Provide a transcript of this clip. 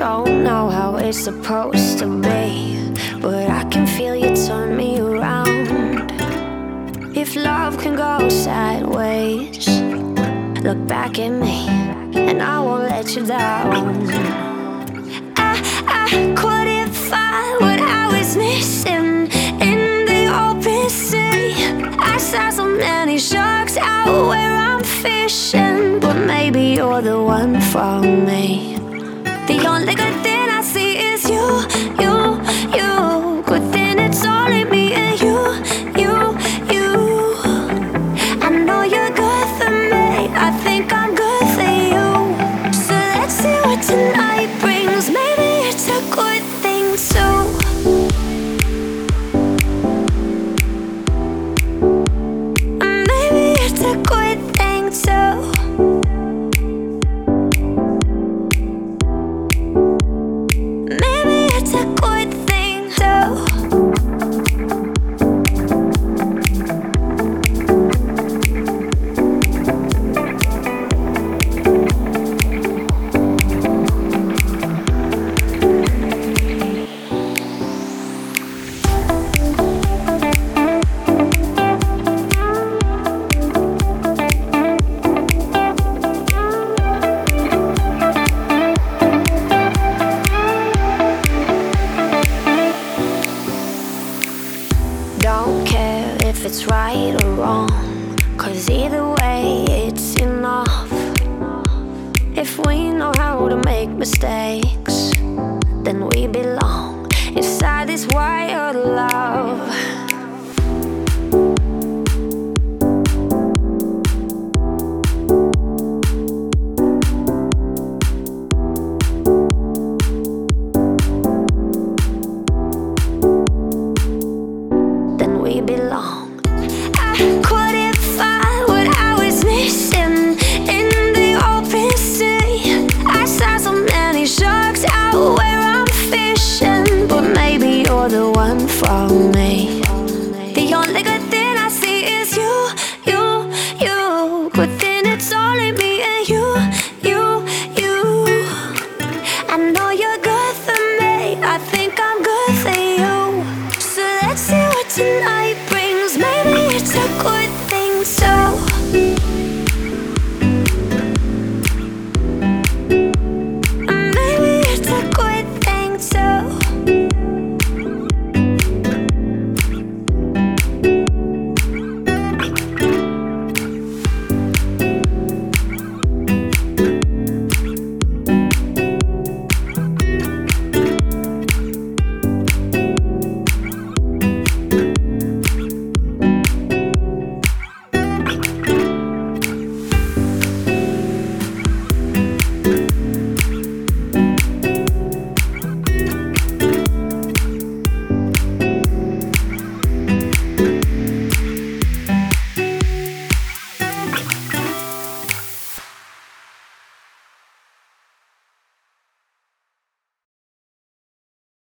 Don't know how it's supposed to be, but I can feel you turn me around. If love can go sideways, look back at me and I won't let you down. I couldn't find what I was missing in the open sea. I saw so many sharks out where I'm fishing, but maybe you're the one for me. The only good thing I see is you, you, you. Good thing it's only me and you, you, you. I know you're good for me, I think I'm good for you. So let's see what tonight brings. Maybe it's a good thing too. Maybe it's a good thing too. Don't care if it's right or wrong, 'cause either way it's enough. If we know how to make mistakes, then we belong inside this wild love.